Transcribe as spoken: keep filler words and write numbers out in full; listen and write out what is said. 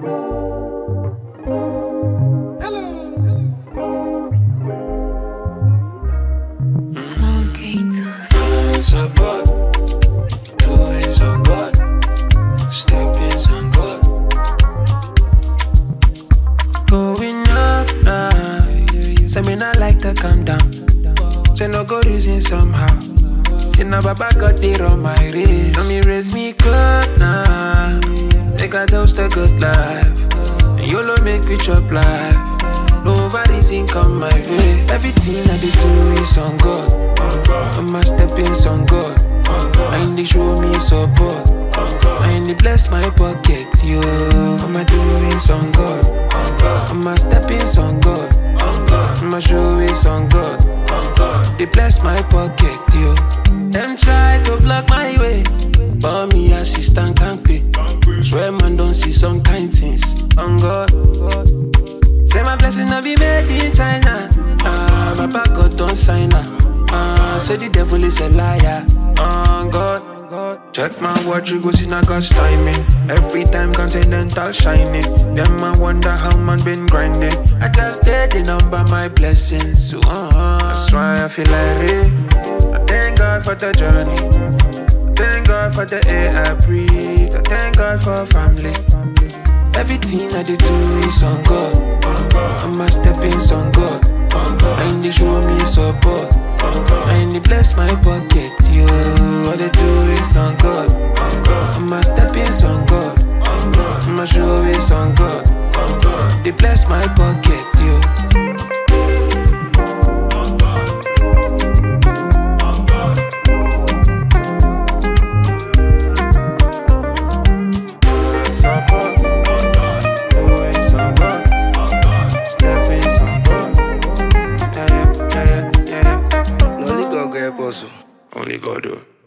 Support, two hands on God, stepping on God. Going up now, say me not like to calm down. Say no go reason somehow. See now Baba got it on my wrist. Now me raise me good now. Make I toast a good life. And YOLO make we chop life. No overreason come my way. Everything I do do is on God. I'ma step in on God. I ain't they show me support. I ain't they bless my pocket, yo. I'ma do it on God. I'ma step in on God. I'ma show it on God. They bless my pocket, yo. Them try to block my way, but me assistant can't pay. Swear man don't see some kind things on God. Say my blessing not be made in China. Ah, my back God don't sign her. Ah, say the devil is a liar. On God. Check my watch, you go see na God's timing. Every time continental shining. Them I wonder how man been grinding. I just did the number my blessings. So, uh, that's why I feel like it. I thank God for the journey. I thank God for the air I breathe. I thank God for family. Everything I do is on God. I'ma step in on God. I ain't they show me support. I ain't they bless my pocket, yo. All they do is on God. I'ma step in on God. I'ma show it on God. They bless my pocket, yo. Only God do.